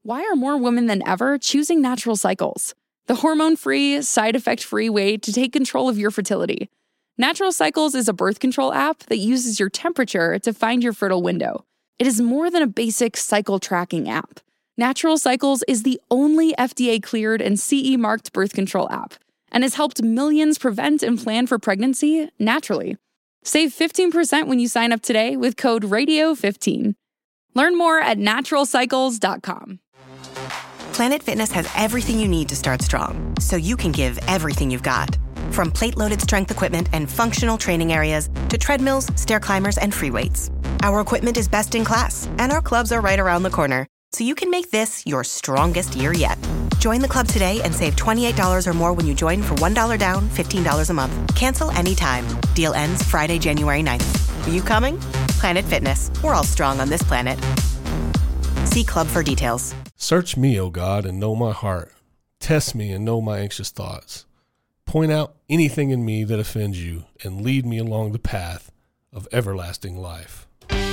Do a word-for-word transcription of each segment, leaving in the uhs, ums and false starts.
Why are more women than ever choosing Natural Cycles? The hormone-free, side-effect-free way to take control of your fertility. Natural Cycles is a birth control app that uses your temperature to find your fertile window. It is more than a basic cycle tracking app. Natural Cycles is the only F D A-cleared and C E-marked birth control app and has helped millions prevent and plan for pregnancy naturally. Save fifteen percent when you sign up today with code radio fifteen. Learn more at natural cycles dot com. Planet Fitness has everything you need to start strong, so you can give everything you've got. From plate-loaded strength equipment and functional training areas to treadmills, stair climbers, and free weights. Our equipment is best in class, and our clubs are right around the corner, so you can make this your strongest year yet. Join the club today and save twenty-eight dollars or more when you join for one dollar down, fifteen dollars a month. Cancel anytime. Deal ends Friday, January ninth. Are you coming? Planet Fitness. We're all strong on this planet. See club for details. Search me, O God, and know my heart. Test me and know my anxious thoughts. Point out anything in me that offends you, and lead me along the path of everlasting life.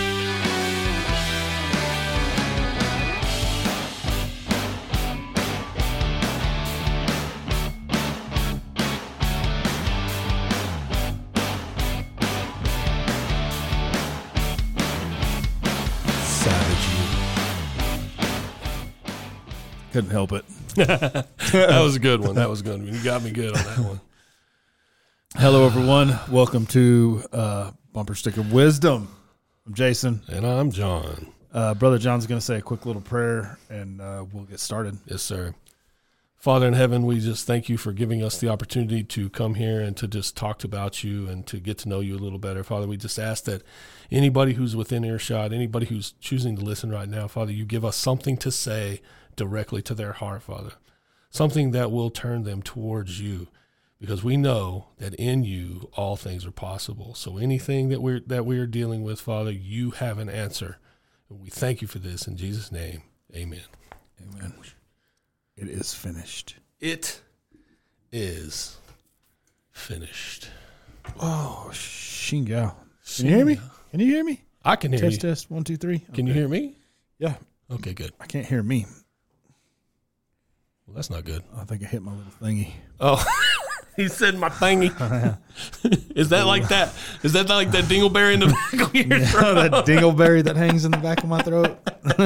Couldn't help it. That was a good one. That was good. You got me good on that one. Hello, everyone. Welcome to uh, Bumper Sticker Wisdom. I'm Jason. And I'm John. Uh, Brother John's going to say a quick little prayer, and uh, we'll get started. Yes, sir. Father in heaven, we just thank you for giving us the opportunity to come here and to just talk about you and to get to know you a little better. Father, we just ask that anybody who's within earshot, anybody who's choosing to listen right now, Father, you give us something to say directly to their heart, Father, something that will turn them towards you, because we know that in you all things are possible. So anything that we're that we are dealing with, Father, you have an answer. And we thank you for this in Jesus' name. Amen. Amen. It is finished. It is finished. Oh, Shingo. Can you hear me? Can you hear me? I can hear test, you. Test, test, one, two, three. Can okay. you hear me? Yeah. Okay, good. I can't hear me. Well, that's not good. I think I hit my little thingy. Oh, he said my thingy. Is that like that? Is that like that dingleberry in the back of your yeah, throat? That dingleberry that hangs in the back of my throat.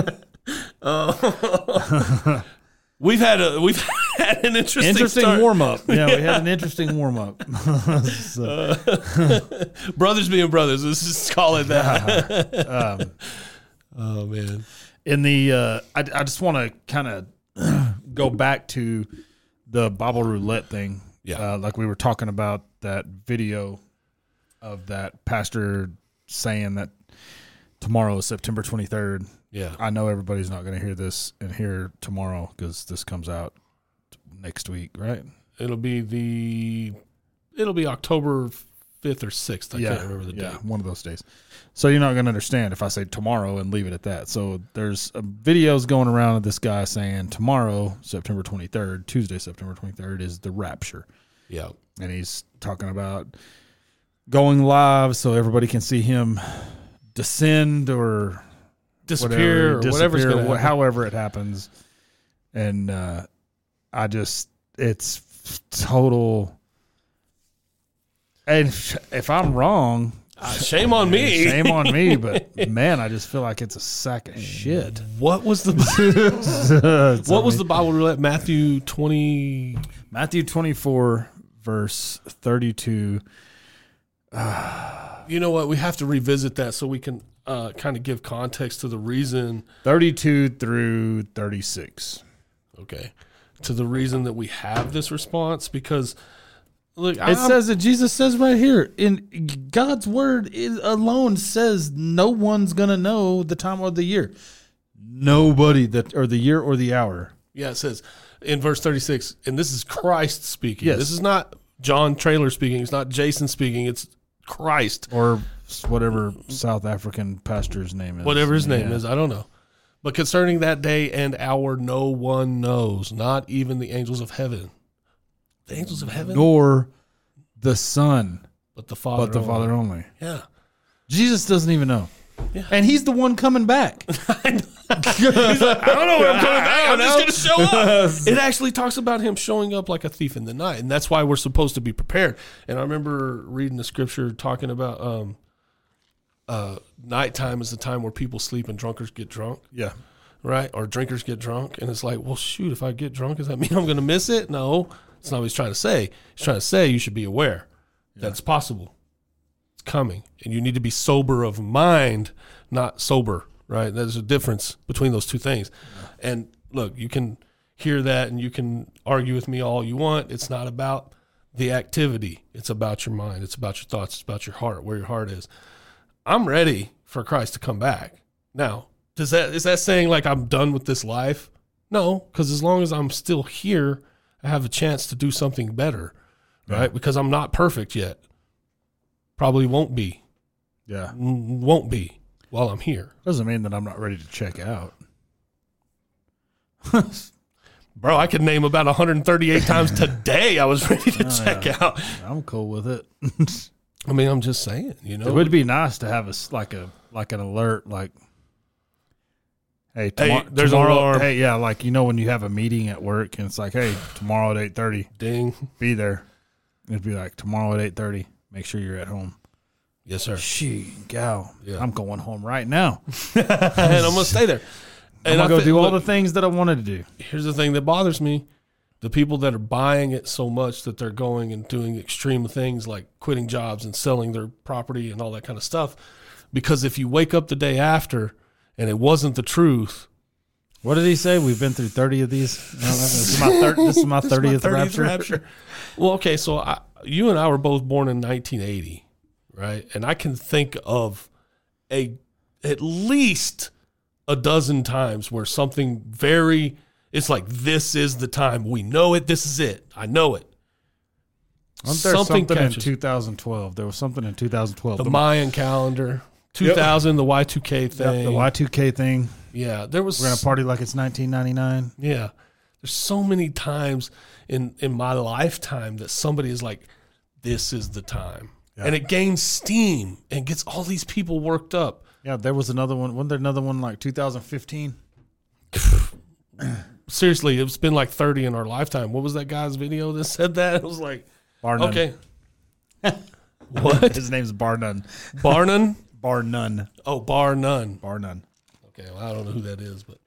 Oh. We've had a we've had an interesting interesting warm up. Yeah, we had an interesting warm up. so. uh, brothers being brothers. Let's just call it that. um, oh man. In the, uh, I, I just want to kind of go back to the Bible roulette thing. Yeah. Uh, like we were talking about that video of that pastor saying that tomorrow is September twenty-third. Yeah. I know everybody's not going to hear this and hear tomorrow because this comes out next week, right? It'll be the, it'll be October fifth or sixth. I yeah, can't remember the yeah, date. one of those days. So you're not going to understand if I say tomorrow and leave it at that. So there's a videos going around of this guy saying tomorrow, September twenty-third, Tuesday, September twenty-third, is the rapture. Yeah. And he's talking about going live so everybody can see him descend or disappear, whatever, or whatever's disappear, going to however it happens. And uh, I just, it's total. And if I'm wrong, uh, shame on me. Shame on me. But man, I just feel like it's a sack of shit. What was the what was the Bible roulette? Matthew twenty, Matthew twenty-four, verse thirty-two. Uh, you know what? We have to revisit that so we can uh, kind of give context to the reason. thirty-two through thirty-six. Okay, to the reason that we have this response, because. Look, it I'm, says that Jesus says right here in God's word is, alone says no one's gonna know the time of the year. Nobody that or the year or the hour. Yeah, it says in verse thirty-six, and this is Christ speaking. Yes. This is not John Traylor speaking. It's not Jason speaking. It's Christ or whatever South African pastor's name is. Whatever his name yeah. is, I don't know. But concerning that day and hour, no one knows, not even the angels of heaven. The angels of heaven? Nor the Son. But the Father But the only. Father only. Yeah. Jesus doesn't even know. Yeah. And he's the one coming back. He's like, I don't know where I'm coming back. I'm just going to show up. It actually talks about him showing up like a thief in the night, and that's why we're supposed to be prepared. And I remember reading the scripture talking about um, uh, nighttime is the time where people sleep and drunkards get drunk. Yeah. Right? Or drinkers get drunk. And it's like, well, shoot, if I get drunk, does that mean I'm going to miss it? No. That's not what he's trying to say. He's trying to say you should be aware yeah. that it's possible. It's coming. And you need to be sober of mind, not sober, right? There's a difference between those two things. Yeah. And look, you can hear that and you can argue with me all you want. It's not about the activity. It's about your mind. It's about your thoughts. It's about your heart, where your heart is. I'm ready for Christ to come back. Now, does that is that saying like I'm done with this life? No, because as long as I'm still here, I have a chance to do something better, right? Yeah. Because I'm not perfect yet. Probably won't be. Yeah. Won't be while I'm here. Doesn't mean that I'm not ready to check out. Bro, I could name about one hundred thirty-eight times today I was ready to oh, check yeah. out. I'm cool with it. I mean, I'm just saying, you know. It would be nice to have a, like a like an alert, like, hey, tomorrow, hey there's tomorrow, an alarm. Hey, yeah, like, you know, when you have a meeting at work and it's like, hey, tomorrow at eight thirty, ding, be there. It'd be like, tomorrow at eight thirty, make sure you're at home. Yes, sir. She, gal, yeah. I'm going home right now. And I'm going to stay there. And I'm going to go do all look, the things that I wanted to do. Here's the thing that bothers me. The people that are buying it so much that they're going and doing extreme things like quitting jobs and selling their property and all that kind of stuff. Because if you wake up the day after and it wasn't the truth. What did he say? We've been through thirty of these. This is my, thir- this is my thirtieth, this is my thirtieth rapture. rapture. Well, okay, so I, you and I were both born in nineteen eighty, right? And I can think of a at least a dozen times where something very, it's like, this is the time. We know it. This is it. I know it. Wasn't there something, something in two thousand twelve? There was something in two thousand twelve. The, the Mayan calendar. two thousand, yep. The Y two K thing. Yep, the Y two K thing. Yeah. there was. We're going to party like it's nineteen ninety-nine. Yeah. There's so many times in, in my lifetime that somebody is like, this is the time. Yeah. And it gains steam and gets all these people worked up. Yeah, there was another one. Wasn't there another one like two thousand fifteen? Seriously, it's been like thirty in our lifetime. What was that guy's video that said that? It was like, Bar None. Okay. What? His name's Bar None. Bar None? Bar None. Oh, Bar None. Bar None. Okay, well, I don't know who that is, but.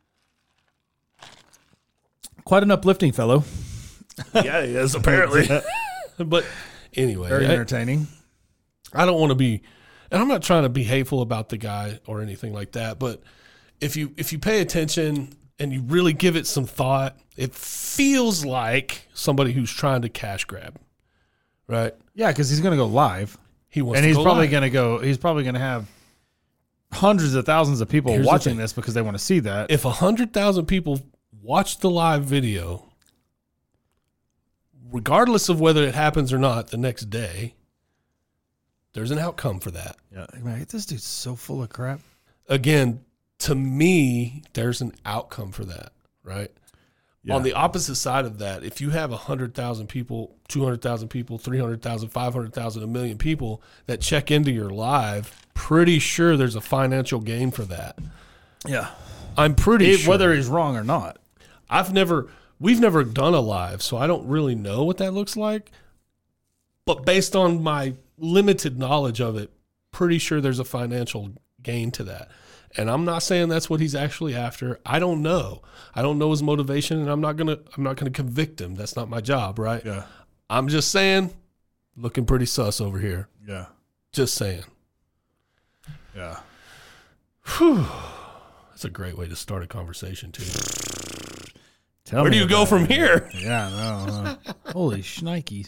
Quite an uplifting fellow. Yeah, he is, apparently. But anyway. Very entertaining. I, I don't want to be, and I'm not trying to be hateful about the guy or anything like that, but if you if you pay attention and you really give it some thought, it feels like somebody who's trying to cash grab, right? Yeah, because he's going to go live. He wants and to he's go probably live. going to go. He's probably going to have hundreds of thousands of people Here's watching this because they want to see that. If a hundred thousand people watch the live video, regardless of whether it happens or not the next day, there's an outcome for that. Yeah, man, this dude's so full of crap. Again, to me, there's an outcome for that, right? Yeah. On the opposite side of that, if you have one hundred thousand people, two hundred thousand people, three hundred thousand, five hundred thousand, a million people that check into your live, pretty sure there's a financial gain for that. Yeah. I'm pretty it, sure. Whether he's wrong or not. I've never, we've never done a live, so I don't really know what that looks like. But based on my limited knowledge of it, pretty sure there's a financial gain to that. And I'm not saying that's what he's actually after. I don't know. I don't know his motivation, and I'm not gonna I'm not gonna convict him. That's not my job, right? Yeah. I'm just saying, looking pretty sus over here. Yeah. Just saying. Yeah. Whew. That's a great way to start a conversation too. Tell Where do you go it. from here? Yeah, no. no. Holy shnikes.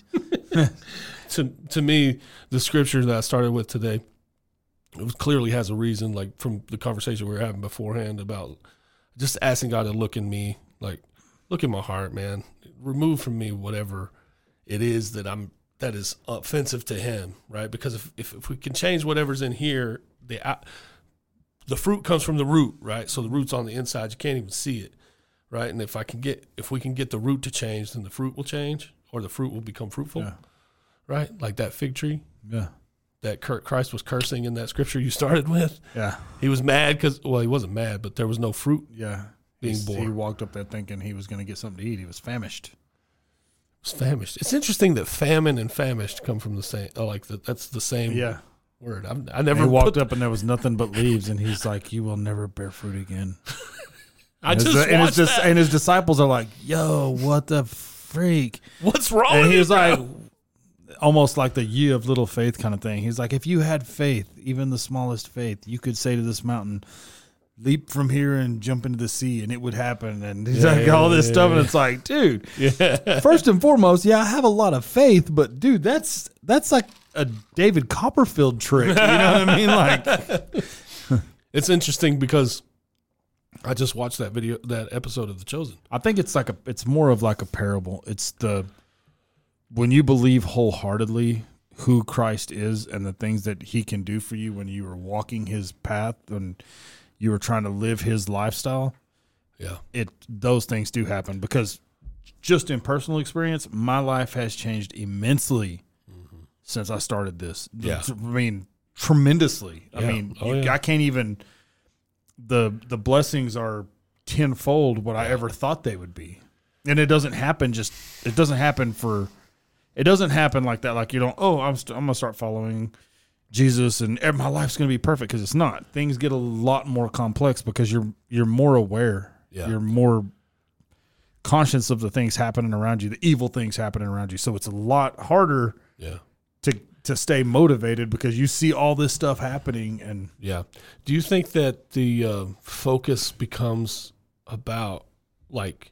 to to me, the scripture that I started with today, it clearly has a reason, like from the conversation we were having beforehand about just asking God to look in me, like, look in my heart, man. Remove from me whatever it is that I'm that is offensive to him, right? Because if if, if we can change whatever's in here, the the fruit comes from the root, right? So the root's on the inside, you can't even see it, right? And if I can get if we can get the root to change, then the fruit will change, or the fruit will become fruitful, yeah. right? Like that fig tree. Yeah. that Christ was cursing in that scripture you started with. Yeah. He was mad because, well, he wasn't mad, but there was no fruit Yeah. being He's- born. He walked up there thinking he was going to get something to eat. He was famished. It was famished. It's interesting that famine and famished come from the same, oh, like the, that's the same Yeah. word. I'm, I And never he walked put, up and there was nothing but leaves, and he's like, "You will never bear fruit again." I And just his, and, his, watched dis- that. and his disciples are like, "Yo, what the freak?" What's wrong And with he you, was bro? like, almost like the "ye of little faith" kind of thing. He's like, if you had faith, even the smallest faith, you could say to this mountain, leap from here and jump into the sea, and it would happen. And he's Yeah, like, yeah, all this yeah, stuff, yeah. and it's like, dude, yeah. first and foremost, yeah, I have a lot of faith, but dude, that's that's like a David Copperfield trick. You know what I mean? Like, It's interesting because I just watched that video, that episode of The Chosen. I think it's like a, it's more of like a parable. It's the, when you believe wholeheartedly who Christ is and the things that he can do for you when you are walking his path and you are trying to live his lifestyle, Yeah. it, those things do happen. Because just in personal experience, my life has changed immensely since I started this. Yeah. I mean, tremendously. I Yeah. mean, Oh, you, yeah. I can't even, the the blessings are tenfold what I ever thought they would be. And it doesn't happen just, it doesn't happen for, it doesn't happen like that. Like, you don't, oh, I'm, st- I'm going to start following Jesus and ev- my life's going to be perfect, because it's not. Things get a lot more complex because you're, you're more aware. Yeah. You're more conscious of the things happening around you, the evil things happening around you. So it's a lot harder Yeah. to to stay motivated because you see all this stuff happening. And Yeah. Do you think that the uh, focus becomes about like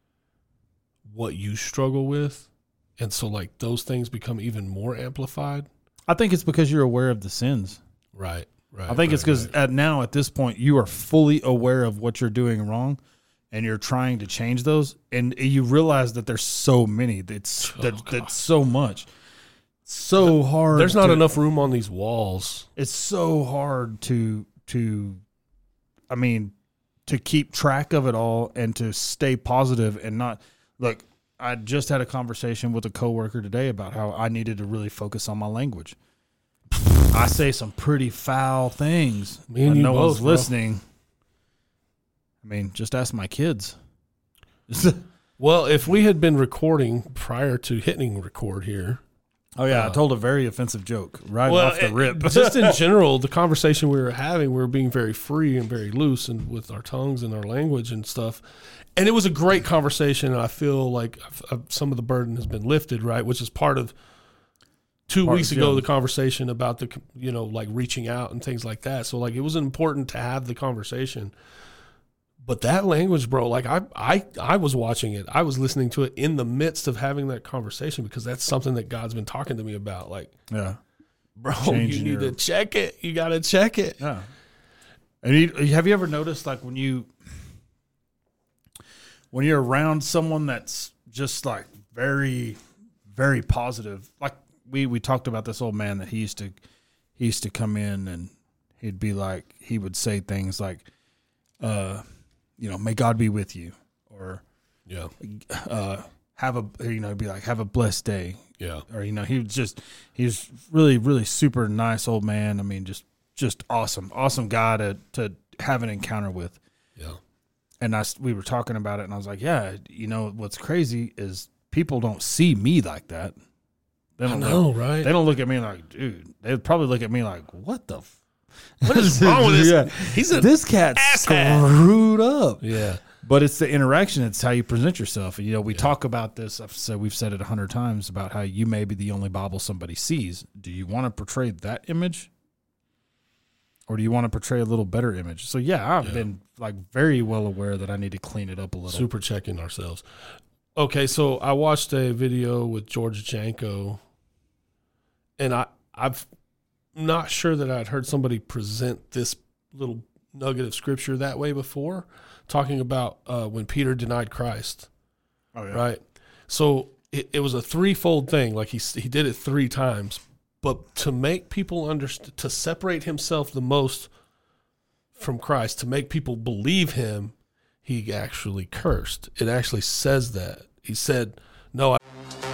what you struggle with? And so like those things become even more amplified? I think it's because you're aware of the sins. Right. Right. I think it's right, because right. at now at this point you are fully aware of what you're doing wrong, and you're trying to change those, and you realize that there's so many. That's that, Oh, God. that's so much, so hard. There's not to- enough room on these walls. It's so hard to to, I mean, to keep track of it all and to stay positive and not look. I just had a conversation with a coworker today about how I needed to really focus on my language. I say some pretty foul things. Me and but you no both, one's bro. listening. I mean, just ask my kids. Well, if we had been recording prior to hitting record here, Oh yeah, I told a very offensive joke right well, off the it- rip. just in general, the conversation we were having, we were being very free and very loose, and with our tongues and our language and stuff. And it was a great conversation. And I feel like I've, I've, some of the burden has been lifted, right? Which is part of two Part weeks of ago Jim. the conversation about the you know like reaching out and things like that. So like it was important to have the conversation. But that language, bro, like I, I, I was watching it. I was listening to it in the midst of having that conversation because that's something that God's been talking to me about. Like, Yeah, bro, Changing you need your- to check it. You got to check it. yeah. And you, have you ever noticed, like, when you when you're around someone that's just like very, very positive? Like we we talked about this old man that he used to he used to come in and he'd be like, he would say things like, uh, you know, may God be with you, or Yeah, uh, have a, you know, be like, have a blessed day. yeah, Or, you know, he was just, he was really, really super nice old man. I mean, just, just awesome, awesome guy to, to have an encounter with. yeah. And I, s- we were talking about it and I was like, yeah, you know, what's crazy is people don't see me like that. They I don't know, look, right? They don't look at me like, dude, they'd probably look at me like, what the f- What is wrong with this? Yeah. He's a This cat's asshat. screwed up. yeah, But it's the interaction. It's how you present yourself. And, you know, we talk about this. I've said, we've said it a hundred times about how you may be the only Bible somebody sees. Do you want to portray that image? Or do you want to portray a little better image? So, yeah, I've Yeah. been like very well aware that I need to clean it up a little. super checking ourselves. Okay, so I watched a video with George Janko, and I, I've not sure that I'd heard somebody present this little nugget of scripture that way before, talking about uh, when Peter denied Christ, Oh, yeah. right? So it, it was a threefold thing. Like he he did it three times, but to make people understand, to separate himself the most from Christ, to make people believe him, he actually cursed. It actually says that. He said, no, I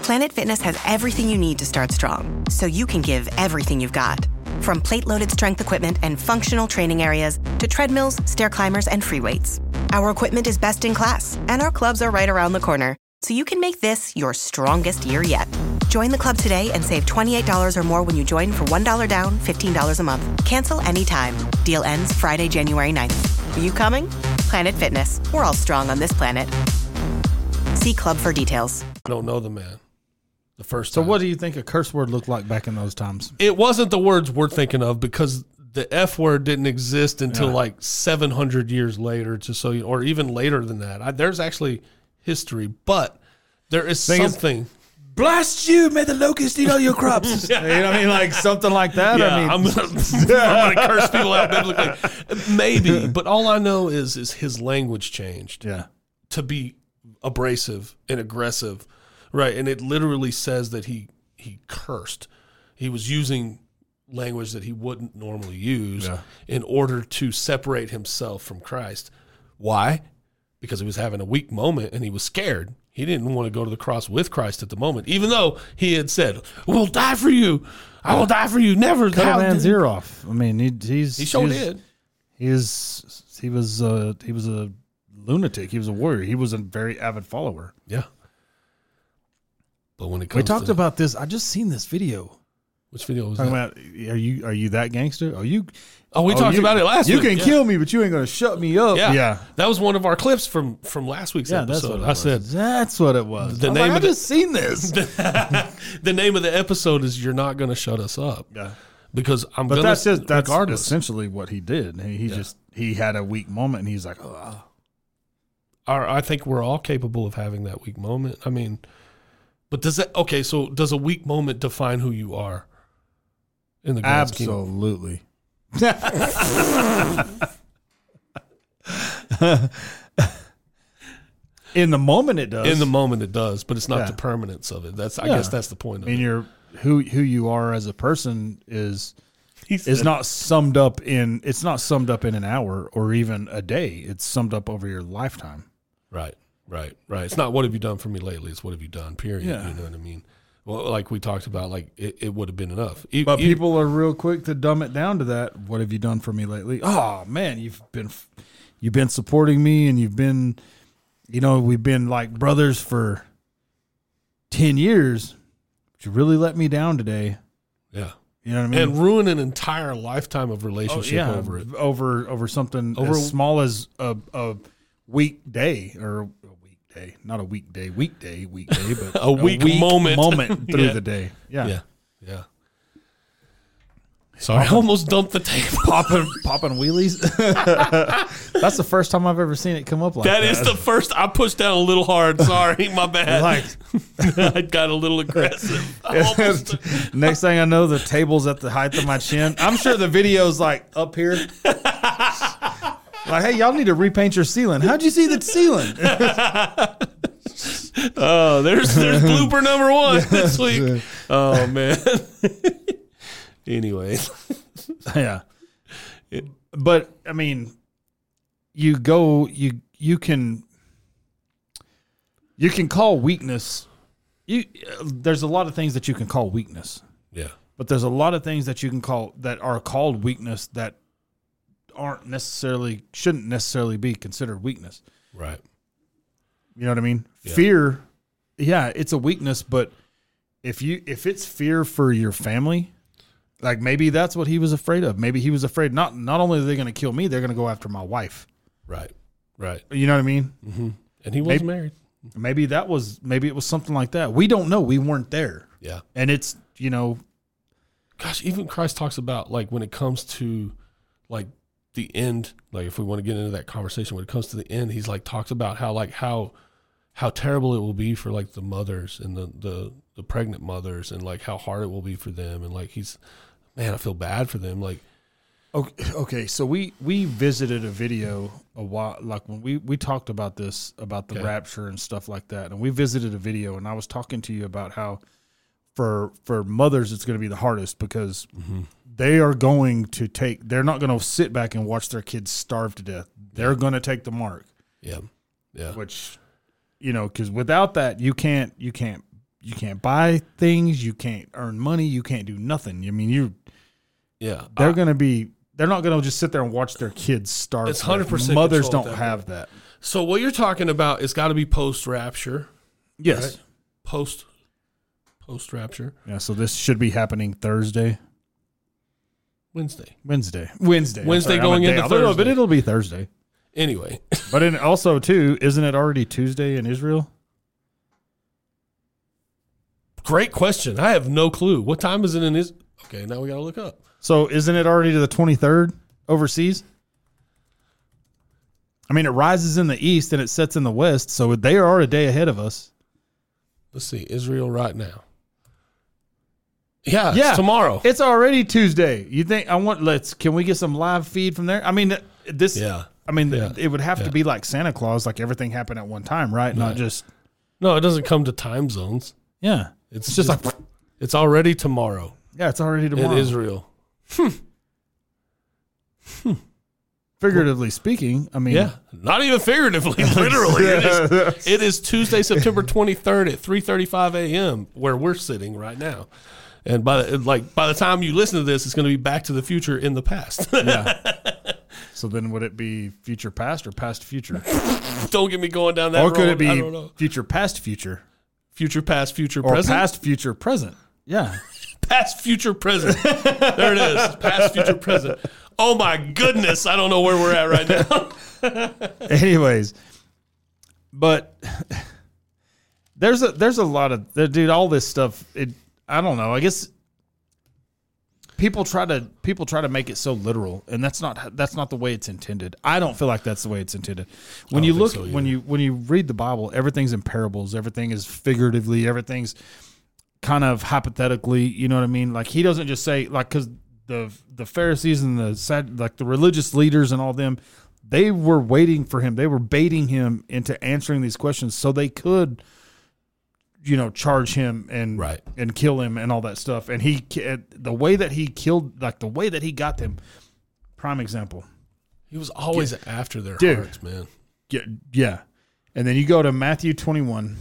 Planet Fitness has everything you need to start strong, so you can give everything you've got. From plate-loaded strength equipment and functional training areas to treadmills, stair climbers, and free weights. Our equipment is best in class, and our clubs are right around the corner, so you can make this your strongest year yet. Join the club today and save twenty-eight dollars or more when you join for one dollar down, fifteen dollars a month. Cancel anytime. Deal ends Friday, January ninth. Are you coming? Planet Fitness. We're all strong on this planet. See club for details. I don't know the man. The first So time. what do you think a curse word looked like back in those times? It wasn't the words we're thinking of because the F word didn't exist until Yeah. like seven hundred years later, to so you, or even later than that. I, there's actually history, but there is Thing is- something. Blast you, may the locust eat all your crops. You know what I mean? Like something like that. Yeah, I mean, I'm gonna, I'm gonna curse people out biblically. Maybe, but all I know is is his language changed yeah. to be abrasive and aggressive, right? And it literally says that he he cursed. He was using language that he wouldn't normally use Yeah. in order to separate himself from Christ. Why? Because he was having a weak moment and he was scared. He didn't want to go to the cross with Christ at the moment, even though he had said, "We'll die for you. I will die for you." Never. Cut How a man's did- ear off. I mean, he, he's He sure he's, did. He is. He was. Uh, he was a lunatic. He was a warrior. He was a very avid follower. Yeah. But when it comes We talked to, about this. I just seen this video. which video was Talking that? about are you are you that gangster? Are you? Oh, we talked you- about it last You week. can yeah. kill me, but you ain't gonna shut me up. Yeah. yeah. That was one of our clips from from last week's Yeah, that's episode. what it I was. said That's what it was. The I was name like, of I the- just seen this. the name of the episode is "You're Not Going to Shut Us Up," Yeah, because I'm. but gonna, that's just that's regardless. essentially what he did. He, he just he had a weak moment, and he's like, oh, Our, I think we're all capable of having that weak moment. I mean, but does that okay? So does a weak moment define who you are? In the grand scheme? absolutely. In the moment, it does. In the moment, it does, but it's not Yeah. the permanence of it. That's I Yeah. guess that's the point I of mean, it. you're who who you are as a person is He is said- not summed up in it's not summed up in an hour or even a day. It's summed up over your lifetime. Right, right, right. It's not what have you done for me lately. It's what have you done. Period. Yeah. You know what I mean? Well, like we talked about, like it, it would have been enough. E- But e- people are real quick to dumb it down to that. What have you done for me lately? Oh man, you've been you've been supporting me, and you've been, you know, we've been like brothers for ten years. But you really let me down today. yeah, You know what I mean? and ruin an entire lifetime of Oh, relationship yeah, over it. over over something Over- as small as a, a weekday or a weekday, not a weekday, weekday, weekday, but A week moment. moment through Yeah. the day. Yeah, Yeah, yeah. Sorry, I almost dumped the table. popping popping wheelies. That's the first time I've ever seen it come up like that. That is the first. I pushed down a little hard. Sorry, my bad. Like, I got a little aggressive. I almost, next thing I know, the table's at the height of my chin. I'm sure the video's like up here. Like, hey, y'all need to repaint your ceiling. How'd you see the ceiling? oh, there's there's blooper number one this week. Oh man. Anyway, Yeah. But I mean, you go you you can you can call weakness you there's a lot of things that you can call weakness. yeah, But there's a lot of things that you can call that are called weakness that aren't necessarily shouldn't necessarily be considered weakness. right. You know what I mean? Yeah. Fear, yeah, it's a weakness, but if you if it's fear for your family, like maybe that's what he was afraid of. Maybe he was afraid not not only are they going to kill me, they're going to go after my wife. Right, right. You know what I mean? Mm-hmm. And he was Maybe- married. Maybe that was maybe it was something like that. We don't know. We weren't there. Yeah. And it's, you know, Gosh, even Christ talks about like when it comes to like the end, like if we want to get into that conversation, when it comes to the end, he's like talks about how like how how terrible it will be for like the mothers and the the the pregnant mothers and like how hard it will be for them, and like he's man, I feel bad for them. Like okay, okay, so we we visited a video a while like when we we talked about this about the Okay. rapture and stuff like that, and we visited a video, and I was talking to you about how for for mothers it's going to be the hardest because mm-hmm. they are going to take they're not going to sit back and watch their kids starve to death. They're going to take the mark, yeah, yeah, which you know, because without that you can't you can't you can't buy things, you can't earn money, you can't do nothing. I mean, you Yeah. they're I- going to be they're not going to just sit there and watch their kids starve. It's one hundred percent Mothers control don't at that have point. that. So what you're talking about, it's got to be post-rapture. Yes. Right? Post, post-rapture. Yeah, so this should be happening Thursday, Wednesday. Wednesday. Wednesday. I'm Wednesday sorry, I'm going a day into off. No, no, But Thursday. it'll be Thursday. Anyway. But in also too, isn't it already Tuesday in Israel? Great question. I have no clue. What time is it in Israel? Okay, now we got to look up. So isn't it already to the twenty-third overseas? I mean, it rises in the east and it sets in the west, so they are a day ahead of us. Let's see. Israel right now. Yeah, Yeah. it's tomorrow. It's already Tuesday. You think I want? Let's. Can we get some live feed from there? I mean, this. Yeah. I mean, Yeah. it would have Yeah. to be like Santa Claus, like everything happened at one time, right? Not Right. just. No, it doesn't come to time zones. Yeah. It's, It's just just like. it's already tomorrow Yeah, it's already in tomorrow. Israel. Figuratively speaking, I mean. Yeah, not even figuratively, literally. It is, it is Tuesday, September twenty-third at three thirty-five a.m. where we're sitting right now. And by the, like by the time you listen to this, it's going to be Back to the Future in the past. Yeah. So then, would it be future past or past future? Don't get me going down that Or road. could it I don't know. be future past future Future past, future or present? past future present? Yeah. Past, future, present. There it is. Past, future, present. Oh my goodness. I don't know where we're at right now. Anyways, but there's a there's a lot of dude. All this stuff. It. I don't know. I guess people try to people try to make it so literal, and that's not that's not the way it's intended. I don't feel like that's the way it's intended. When I you don't look think so when either. you when you read the Bible, everything's in parables. Everything is figuratively. Everything's kind of hypothetically. You know what I mean? Like he doesn't just say like because the the Pharisees and the sad, like the religious leaders and all them, they were waiting for him. They were baiting him into answering these questions so they could, you know, charge him and Right. and kill him and all that stuff. And he, the way that he killed, like the way that he got them, prime example. He was always after their Dude. hearts, man. Yeah, yeah. And then you go to Matthew twenty-one.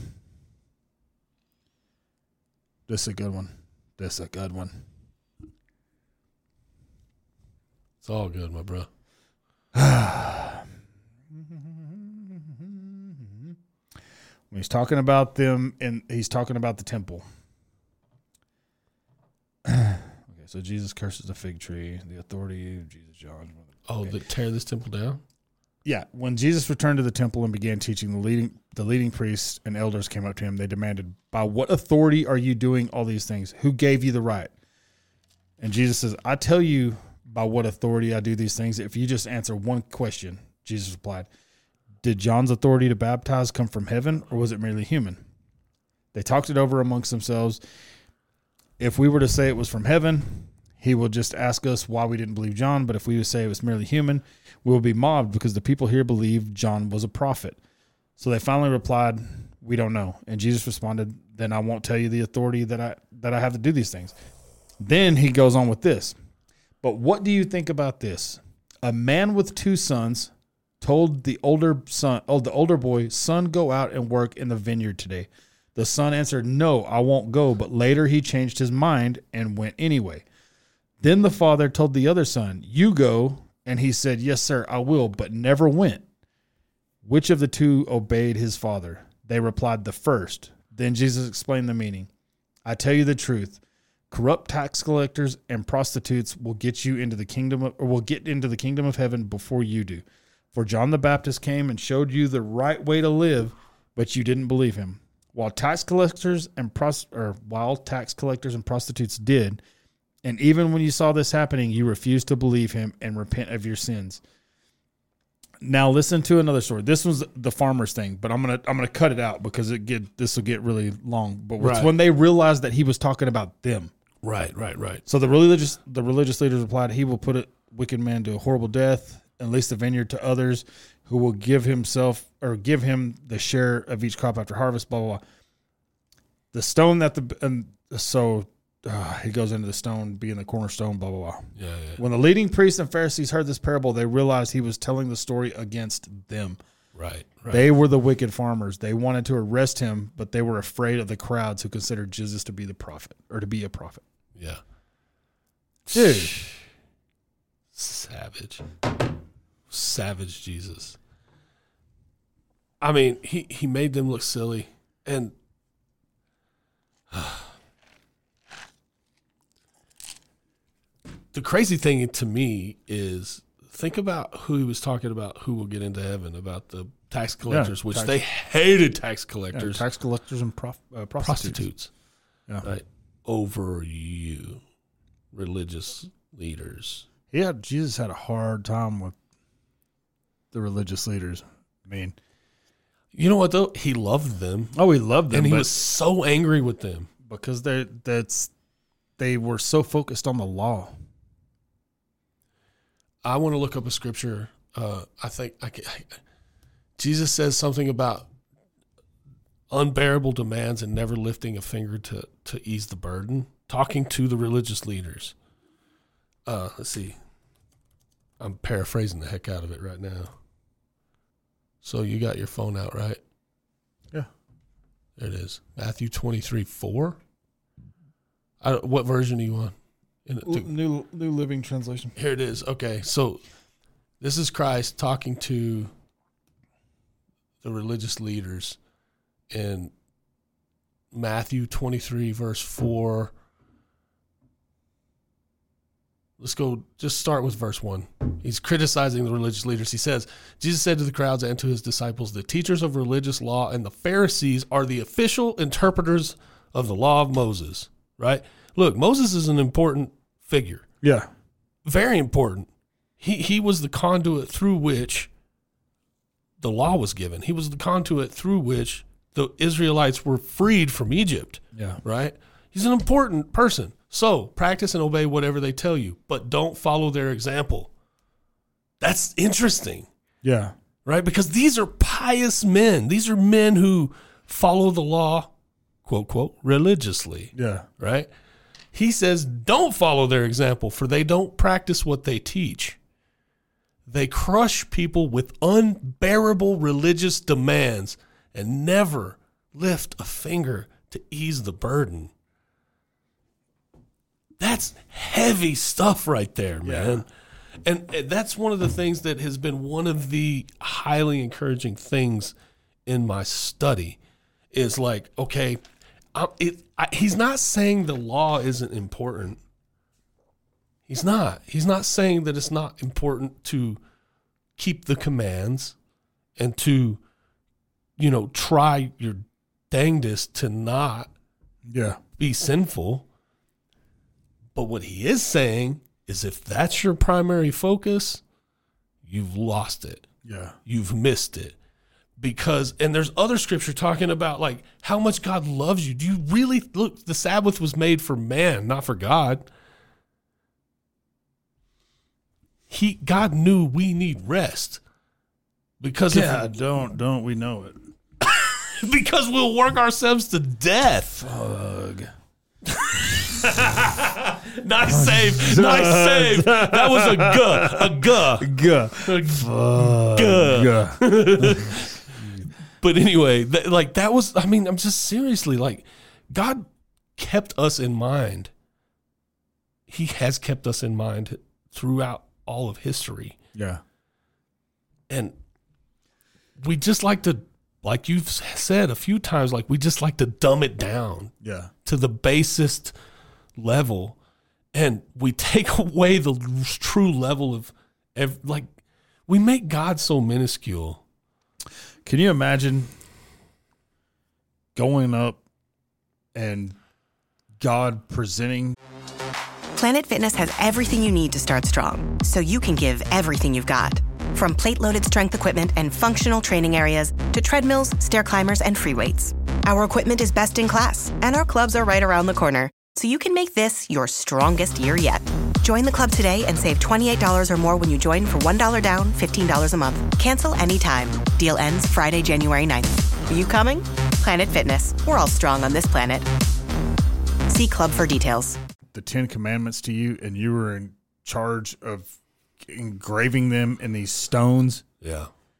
This is a good one. This is a good one. It's all good, my bro. When he's talking about them, and he's talking about the temple. Okay, so Jesus curses the fig tree, the authority of Jesus, John. Oh, Okay. the, tear this temple down? Yeah, when Jesus returned to the temple and began teaching, the leading the leading priests and elders came up to him. They demanded, "By what authority are you doing all these things? Who gave you the right?" And Jesus says, "I tell you by what authority I do these things. If you just answer one question," Jesus replied, "Did John's authority to baptize come from heaven, or was it merely human?" They talked it over amongst themselves. If we were to say it was from heaven, he will just ask us why we didn't believe John. But if we would say it was merely human, we will be mobbed because the people here believe John was a prophet. So they finally replied, "We don't know." And Jesus responded, "Then I won't tell you the authority that I that I have to do these things." Then he goes on with this. "But what do you think about this? A man with two sons told the older son, oh, the older boy, 'Son, go out and work in the vineyard today.' The son answered, 'No, I won't go.' But later he changed his mind and went anyway. Then the father told the other son, 'You go.' And he said, 'Yes, sir, I will,' but never went. Which of the two obeyed his father?" They replied, "The first." Then Jesus explained the meaning. "I tell you the truth. Corrupt tax collectors and prostitutes will get you into the kingdom of, or will get into the kingdom of heaven before you do. For John the Baptist came and showed you the right way to live, but you didn't believe him. While tax collectors and pros, or while tax collectors and prostitutes did, and even when you saw this happening, you refused to believe him and repent of your sins." Now listen to another story. This was the farmer's thing, but I'm gonna I'm gonna cut it out because it get this will get really long. But it's Right. when they realized that he was talking about them. Right, right, right. So the religious the religious leaders replied, "He will put a wicked man to a horrible death, and lease the vineyard to others, who will give himself or give him the share of each crop after harvest." Blah blah blah. The stone that the and so uh, he goes into the stone being the cornerstone. Blah blah blah. Yeah, yeah. When the leading priests and Pharisees heard this parable, they realized he was telling the story against them. Right, right. They were the wicked farmers. They wanted to arrest him, but they were afraid of the crowds who considered Jesus to be the prophet or to be a prophet. Yeah. Dude. Savage. Savage Jesus. I mean, he, he made them look silly. And the crazy thing to me is think about who he was talking about, who will get into heaven, about the tax collectors, yeah, which tax, they hated tax collectors. Yeah, tax collectors and prof, uh, prostitutes. prostitutes. Yeah. Right? Over you, religious leaders. Yeah, Jesus had a hard time with the religious leaders. I mean, You know what, though? He loved them. oh, he loved them. And he but was so angry with them. because they that's they were so focused on the law. I want to look up a scripture. Uh, I think I, can, I Jesus says something about unbearable demands and never lifting a finger to, to ease the burden, talking to the religious leaders. Uh, let's see. I'm paraphrasing the heck out of it right now. So you got your phone out, right? Yeah. There it is. Matthew twenty-three four. I don't, what version are you on? In the, New New Living Translation. Here it is. Okay, so this is Christ talking to the religious leaders in Matthew twenty-three, verse four. Let's go, just start with verse one. He's criticizing the religious leaders. He says, Jesus said to the crowds and to his disciples, the teachers of religious law and the Pharisees are the official interpreters of the law of Moses, right? Look, Moses is an important figure. Yeah. Very important. He he was the conduit through which the law was given. He was the conduit through which the Israelites were freed from Egypt. Yeah. Right? He's an important person. So practice and obey whatever they tell you, but don't follow their example. That's interesting, Yeah. right? Because these are pious men. These are men who follow the law, quote, quote, religiously, Yeah. right? He says, don't follow their example, for they don't practice what they teach. They crush people with unbearable religious demands and never lift a finger to ease the burden. That's heavy stuff right there, man. Yeah. And that's one of the things that has been one of the highly encouraging things in my study is like, okay, I, it, I, he's not saying the law isn't important. He's not. He's not saying that it's not important to keep the commands and to, you know, try your dangdest to not Yeah. be sinful. But what he is saying is if that's your primary focus, you've lost it. Yeah. You've missed it. Because, and there's other scripture talking about like how much God loves you. Do you really, look, the Sabbath was made for man, not for God. He, God knew we need rest. Because Yeah, if, don't don't we know it? because we'll work ourselves to death. Ugh. Nice save. Nice save. That was a guh. A guh. Guh. A guh. But anyway, th- like that was, I mean, I'm just seriously like, God kept us in mind. He has kept us in mind throughout all of history. Yeah. And we just like to, like you've said a few times, like we just like to dumb it down Yeah. to the basest level, and we take away the true level of, ev- like, we make God so minuscule. Can you imagine going up and God presenting? Planet Fitness has everything you need to start strong, so you can give everything you've got. From plate-loaded strength equipment and functional training areas to treadmills, stair climbers, and free weights. Our equipment is best in class, and our clubs are right around the corner, so you can make this your strongest year yet. Join the club today and save twenty-eight dollars or more when you join for one dollar down, fifteen dollars a month. Cancel anytime. Deal ends Friday, January ninth. Are you coming? Planet Fitness. We're all strong on this planet. See club for details. The Ten Commandments to you, and you were in charge of engraving them in these stones. Yeah.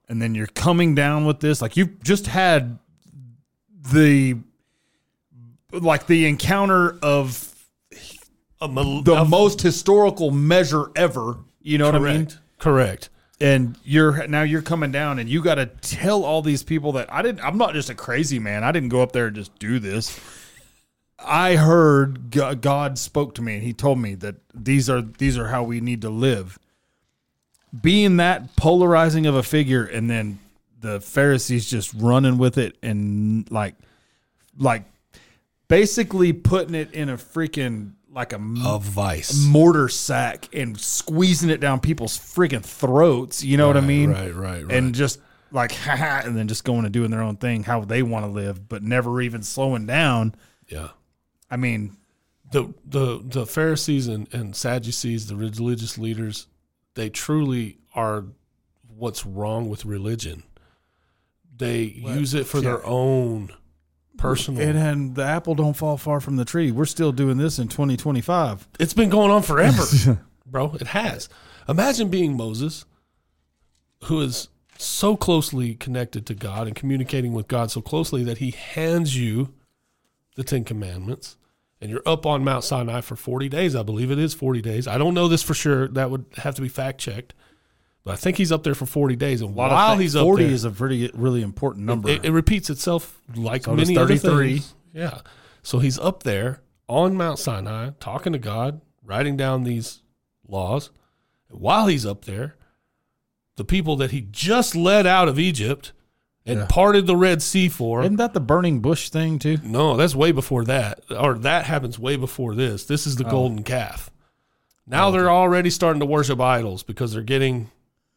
and then you're coming down with this. Like you've just had the like the encounter of A mal- the of- most historical measure ever. You know correct. what I mean? Correct. And you're now you're coming down, and you got to tell all these people that I didn't. I'm not just a crazy man. I didn't go up there and just do this. I heard G- God spoke to me, and He told me that these are these are how we need to live. Being that polarizing of a figure, and then the Pharisees just running with it, and like, like, basically putting it in a freaking like a A vice. mortar sack and squeezing it down people's freaking throats. You know what I Right, mean? right, right, right. And just like, ha and then just going and doing their own thing, how they want to live, but never even slowing down. Yeah. I mean, The the the Pharisees and, and Sadducees, the religious leaders, they truly are what's wrong with religion. They use it for their own personal. and, and the apple don't fall far from the tree. We're still doing this in twenty twenty-five. It's been going on forever, bro. It has. Imagine being Moses, who is so closely connected to God and communicating with God so closely that he hands you the Ten Commandments, and you're up on Mount Sinai for forty days. I believe it is forty days. I don't know this for sure. That would have to be fact checked. But I think he's up there for forty days. And while he's up there, forty is a pretty really important number. It, it repeats itself like So does many other thirty-three. things. Yeah. So he's up there on Mount Sinai talking to God, writing down these laws. While he's up there, the people that he just led out of Egypt and Yeah. parted the Red Sea for. Isn't that the burning bush thing too? No, that's way before that. Or that happens way before this. This is the golden calf. Now Oh, okay. they're already starting to worship idols because they're getting...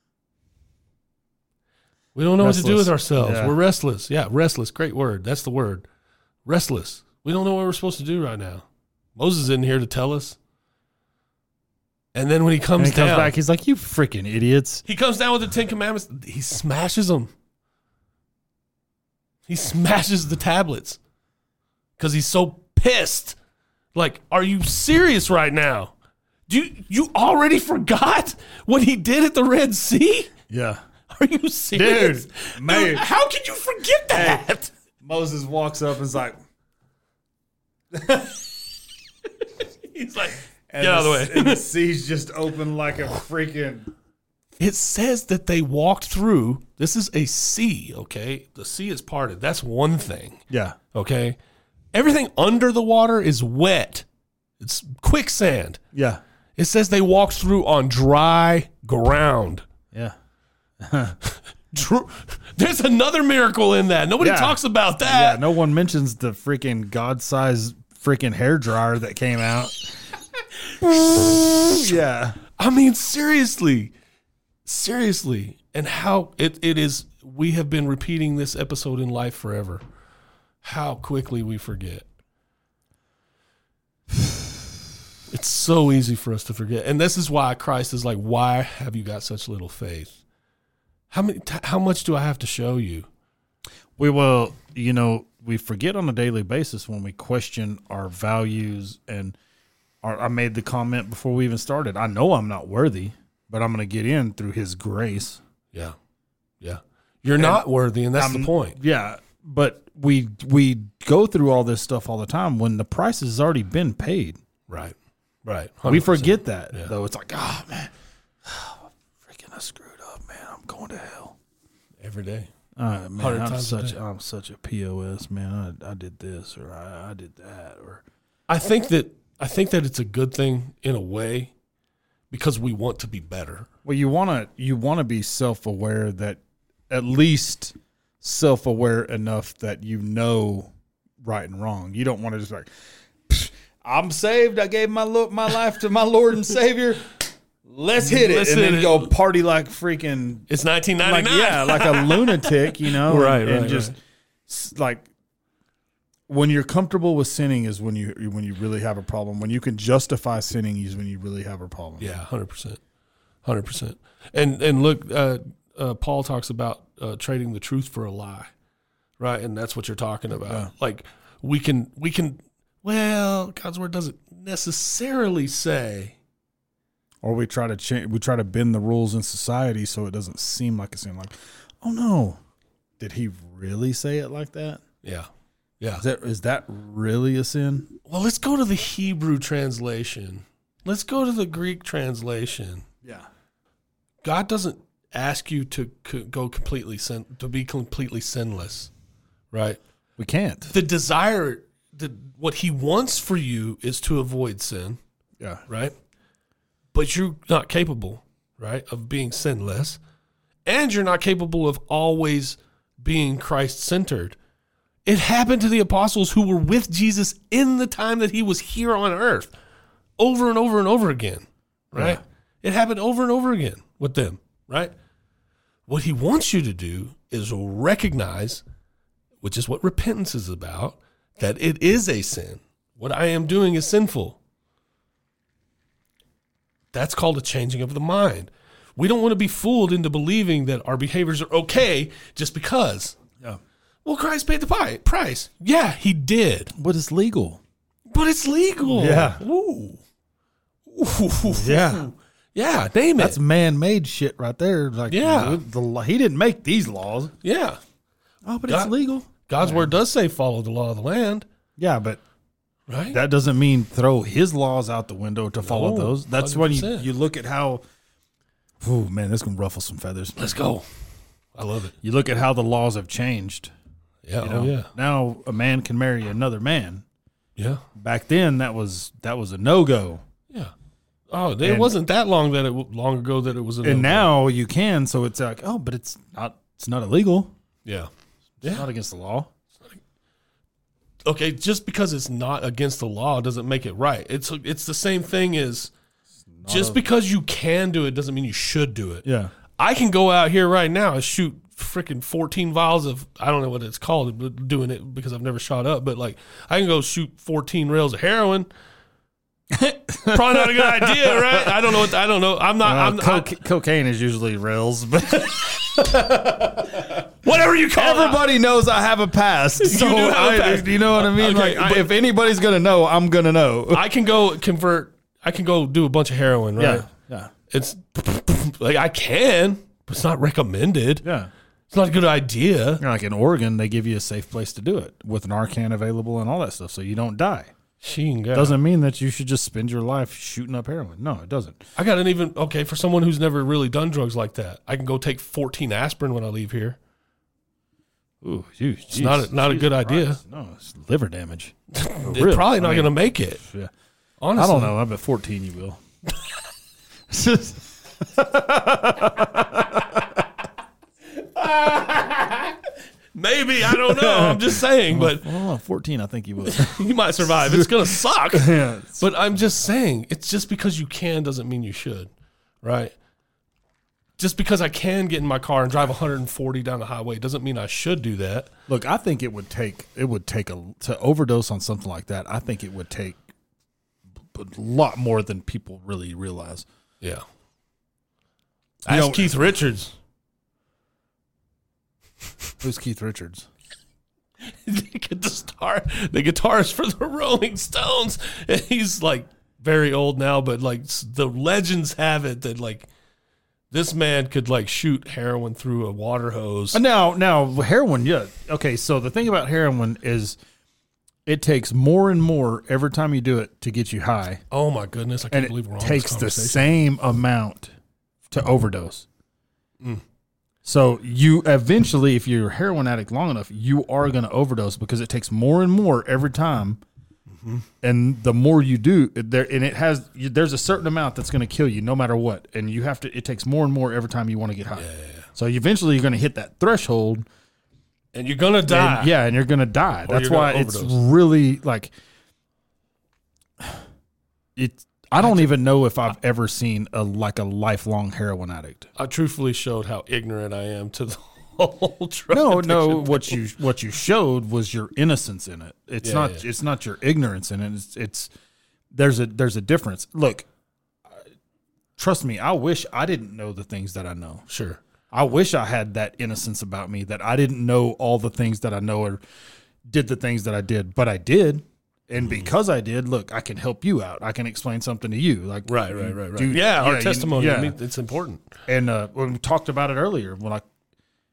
We don't know what to do with Restless. ourselves. Yeah. We're restless. Yeah, restless. Great word. That's the word. Restless. We don't know what we're supposed to do right now. Moses isn't here to tell us. And then when he comes And he comes down, back, he's like, "You freaking idiots!" he comes down with the Ten Commandments. He smashes them. He smashes the tablets because he's so pissed. Like, are you serious right now? Do you, you already forgot what he did at the Red Sea? Yeah. Are you serious? Dude, man. How can you forget that? Moses walks up and is like, He's like, and get out of the way. And the sea's just open like a freaking. It says that they walked through. This is a sea, okay? The sea is parted. That's one thing, Yeah. okay? Everything under the water is wet. It's quicksand. Yeah. It says they walked through on dry ground. Yeah. Dr- There's another miracle in that. Nobody Yeah. talks about Yeah. that. No one mentions the freaking God-sized freaking hair dryer that came out. Yeah. I mean, seriously. Seriously. And how it, it is, we have been repeating this episode in life forever. How quickly we forget. It's so easy for us to forget. And this is why Christ is like, why have you got such little faith? How many? T- how much do I have to show you? We will, you know, we forget on a daily basis when we question our values. And our, I made the comment before we even started. I know I'm not worthy, but I'm going to get in through His grace. Yeah. Yeah. You're not worthy, and that's I'm- the point. Yeah, but we we go through all this stuff all the time when the price has already been paid. Right. Right. We one hundred percent. forget that, Yeah. though. It's like, oh, man, oh, freaking I screwed up, man. I'm going to hell. Every day. Uh, man, Hundred I'm times a such day. I'm such a P O S, man. I, I did this or I, I did that or I think that I think that it's a good thing in a way because we want to be better. well, you want to you want to be self aware that at least self aware enough that you know right and wrong. You don't want to just like, I'm saved. I gave my lo- my life to my Lord and Savior. Let's hit it Let's and hit then it. go party like freaking It's nineteen like ninety-nine. yeah, like a lunatic, you know, Right, and, and right, just right. s- like when you're comfortable with sinning is when you when you really have a problem. When you can justify sinning is when you really have a problem. Yeah, hundred percent, hundred percent. And and look, uh, uh, Paul talks about uh, trading the truth for a lie, right? And that's what you're talking about. Yeah. Like we can we can. Well, God's word doesn't necessarily say. Or we try to change, we try to bend the rules in society so it doesn't seem like a sin. Like, Oh no. Did he really say it like that? Yeah. Yeah. Is that is that really a sin? Well, let's go to the Hebrew translation. Let's go to the Greek translation. Yeah. God doesn't ask you to co- go completely sin, to be completely sinless, right? We can't. The desire, the what he wants for you is to avoid sin, Yeah. right? But you're not capable, right, of being sinless, and you're not capable of always being Christ-centered. It happened to the apostles who were with Jesus in the time that he was here on earth, over and over and over again, right? Yeah. It happened over and over again with them, right? What he wants you to do is recognize, which is what repentance is about, that it is a sin. What I am doing is sinful. That's called a changing of the mind. We don't want to be fooled into believing that our behaviors are okay just because. Yeah. Well, Christ paid the price. Yeah, he did. But it's legal. But it's legal. Yeah. Ooh. Ooh. Yeah. Yeah, name it. That's man-made shit right there. Like, Yeah. the, the, he didn't make these laws. Yeah. Oh, but God- it's legal. God's word does say follow the law of the land, Yeah, but right? that doesn't mean throw his laws out the window to follow No, those. That's one when hundred you, percent. you look at how, oh man, this can ruffle some feathers. Let's go. I love it. You look at how the laws have changed. Yeah. You know? Oh, yeah. Now a man can marry another man. Yeah. Back then, that was that was a no go. Yeah. Oh, it And- wasn't that long that it long ago that it was. A And no-go. now you can, so it's like, oh, but it's not. It's not illegal. yeah. It's Yeah. not against the law. Okay, just because it's not against the law doesn't make it right. It's it's the same thing as just a- because you can do it doesn't mean you should do it. Yeah. I can go out here right now and shoot freaking fourteen vials of, I don't know what it's called, but doing it because I've never shot up, but like I can go shoot fourteen rails of heroin. Probably not a good idea, right? I don't know what I don't know. I'm not. Uh, I'm coca- I- cocaine is usually rails, but whatever you call it. everybody knows I have a past. So do have a I- past. you know what I mean? Okay, like, I- but- if anybody's gonna know, I'm gonna know. I can go convert. I can go do a bunch of heroin, right? yeah, It's like I can, but it's not recommended. yeah. It's not a good idea. Like in Oregon, they give you a safe place to do it with Narcan available and all that stuff, so you don't die. She can go. Doesn't mean that you should just spend your life shooting up heroin. No, it doesn't. I got an even okay for someone who's never really done drugs like that. I can go take fourteen aspirin when I leave here. Ooh, geez, It's not a, not a good idea. No, it's liver damage. It's real. probably not I mean- going to make it. Yeah. Honestly, I don't know. I bet fourteen you will. Maybe I don't know. I'm just saying, but Oh, fourteen, I think you will. you might survive. It's going to suck. Yeah. But I'm just saying, it's just because you can doesn't mean you should, right? Just because I can get in my car and drive one hundred forty down the highway doesn't mean I should do that. Look, I think it would take it would take a to overdose on something like that. I think it would take a lot more than people really realize. Yeah. You Ask know- Keith Richards. Who's Keith Richards? the, guitar, the guitarist for the Rolling Stones. And he's like very old now, but like s- the legends have it that like this man could like shoot heroin through a water hose. Now, now heroin. Yeah. Okay. So the thing about heroin is, it takes more and more every time you do it to get you high, Oh my goodness! I can't and believe we're it on takes this the conversation. same amount to overdose. Mm. So you eventually, if you're a heroin addict long enough, you are going to overdose because it takes more and more every time. Mm-hmm. And the more you do there, and it has, you, there's a certain amount that's going to kill you no matter what. And you have to, it takes more and more every time you want to get high. So you eventually you're going to hit that threshold. And you're gonna die. And, yeah. And you're going to die. Or That's you're why gonna it's overdose. really like, it, I don't even know if I've ever seen a, like a lifelong heroin addict. I truthfully showed how ignorant I am to the whole drug No, no. addiction What thing. you what you showed was your innocence in it. It's Yeah, not. yeah. It's not your ignorance in it. It's, it's there's a there's a difference. Look, trust me. I wish I didn't know the things that I know. Sure. I wish I had that innocence about me that I didn't know all the things that I know or did the things that I did, but I did. And because I did, look, I can help you out. I can explain something to you. Like Right, right, right, right. do- yeah, our you- testimony, yeah. I mean, it's important. And uh, when we talked about it earlier, when I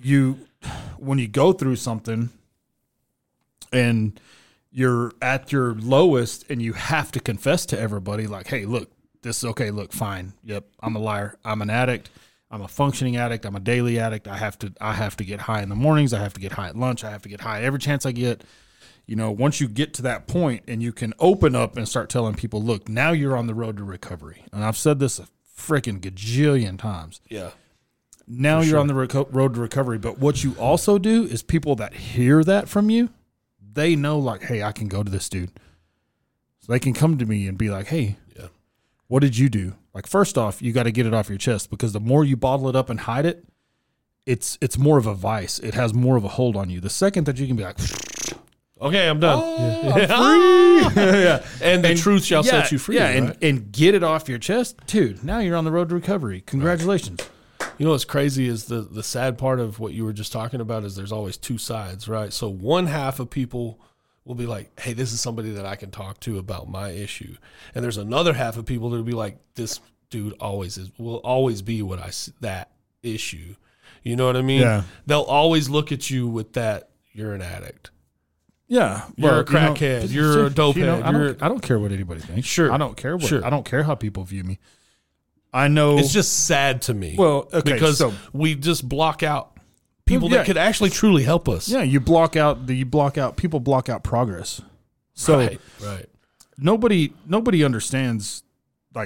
you, when you go through something and you're at your lowest and you have to confess to everybody like, hey, look, this is okay. Look, fine. Yep. I'm a liar. I'm an addict. I'm a functioning addict. I'm a daily addict. I have to, I have to get high in the mornings. I have to get high at lunch. I have to get high every chance I get. You know, once you get to that point and you can open up and start telling people, look, now you're on the road to recovery. And I've said this a freaking gajillion times. Yeah. Now For you're sure. on the reco- road to recovery. But what you also do is people that hear that from you, they know like, hey, I can go to this dude. So they can come to me and be like, hey, Yeah. what did you do? Like, first off, you got to get it off your chest, because the more you bottle it up and hide it, it's it's more of a vice. It has more of a hold on you. The second that you can be like, Okay, I'm done. oh, I'm free. yeah. And the And- truth shall yeah, set you free. Yeah, right? and, and get it off your chest. Dude, now you're on the road to recovery. Congratulations. You know what's crazy is the the sad part of what you were just talking about is there's always two sides, right? So one half of people will be like, hey, this is somebody that I can talk to about my issue. And there's another half of people that will be like, this dude always is, will always be what I, s- that issue. You know what I mean? Yeah. They'll always look at you with that, you're an addict. Yeah. You're a crackhead. You're a dope you know, head. I, You're- don't, I don't care what anybody thinks. Sure. I don't care what, Sure. I don't care how people view me. I know. It's just sad to me. Well, okay, because so- we just block out people Yeah. that could actually truly help us. yeah, you block out the, you block out, people block out progress. So right, right. nobody, nobody understands, like,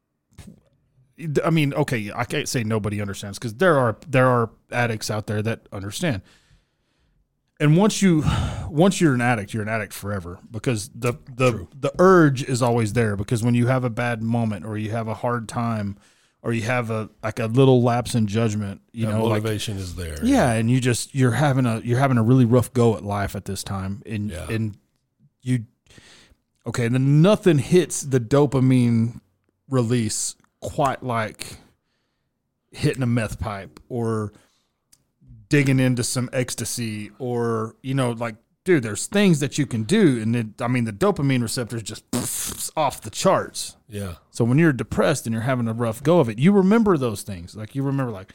I mean, okay, I can't say nobody understands, because there are, there are addicts out there that understand. And once you, once you're an addict, you're an addict forever, because the, the, True. the urge is always there, because when you have a bad moment or you have a hard time or you have a, like a little lapse in judgment, you That know, like, motivation is there. yeah, and you just you're having a you're having a really rough go at life at this time, and Yeah. and you okay, and then nothing hits the dopamine release quite like hitting a meth pipe or digging into some ecstasy, or you know, like, dude, there's things that you can do, and it, I mean, the dopamine receptors just off the charts. Yeah. So when you're depressed and you're having a rough go of it, you remember those things. Like you remember, like,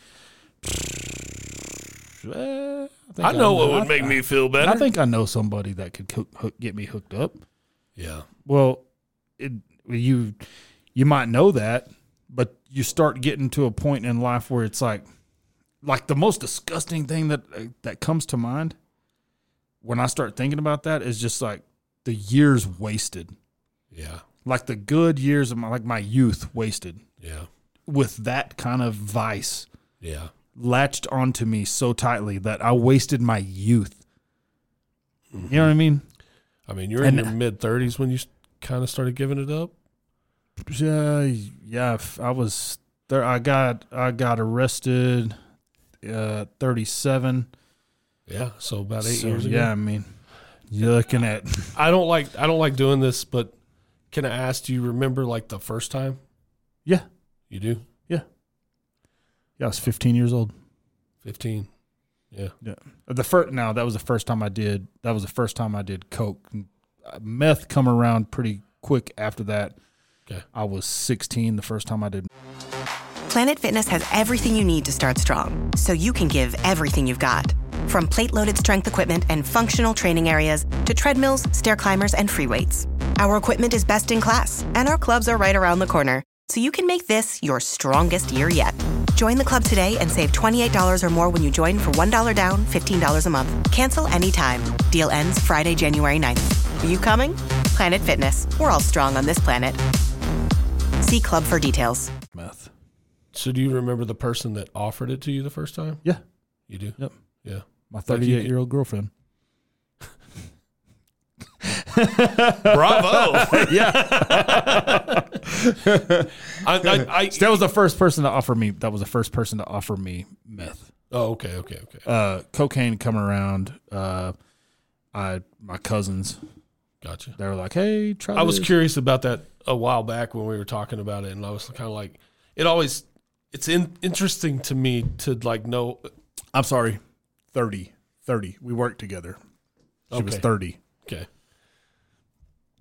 eh, think I know what I- would make I- me feel better. I think I know somebody that could hook, hook, get me hooked up. Yeah. Well, it, you you might know that, but you start getting to a point in life where it's like, like the most disgusting thing that that comes to mind when I start thinking about that is just like the years wasted. Yeah. Like the good years of my, like my youth wasted Yeah. with that kind of vice Yeah. latched onto me so tightly that I wasted my youth. You know what I mean? I mean, you're And- in your mid thirties when you kind of started giving it up. Uh, yeah, if I was there. I got I got arrested, uh, thirty-seven. Yeah. So about eight So, years ago. yeah, I mean, you're looking at I don't like I don't like doing this, but can I ask, do you remember like the first time? yeah, You do? yeah. I was fifteen years old. Fifteen. Yeah. Yeah, the first. Now that was the first time I did. That was the first time I did coke. Uh, Meth come around pretty quick after that. Okay. I was sixteen the first time I did. Planet Fitness has everything you need to start strong, so you can give everything you've got. From plate-loaded strength equipment and functional training areas to treadmills, stair climbers, and free weights. Our equipment is best in class, and our clubs are right around the corner, so you can make this your strongest year yet. Join the club today and save twenty-eight dollars or more when you join for one dollar down, fifteen dollars a month. Cancel anytime. Deal ends Friday, January ninth. Are you coming? Planet Fitness. We're all strong on this planet. See club for details. Meth. So do you remember the person that offered it to you the first time? Yeah, You do? Yep. Yeah. my thirty-eight year old girlfriend. Bravo. Yeah, I, I, I, that was the first person to offer me. That was the first person to offer me meth. oh, okay, okay, okay. Uh, cocaine come around. Uh, I my cousins. Gotcha. They were like, "Hey, try." I was this." curious about that a while back when we were talking about it, and I was kind of like, it always, it's in, interesting to me to like know. I'm sorry, thirty. thirty. We worked together. She was Okay. thirty. Okay.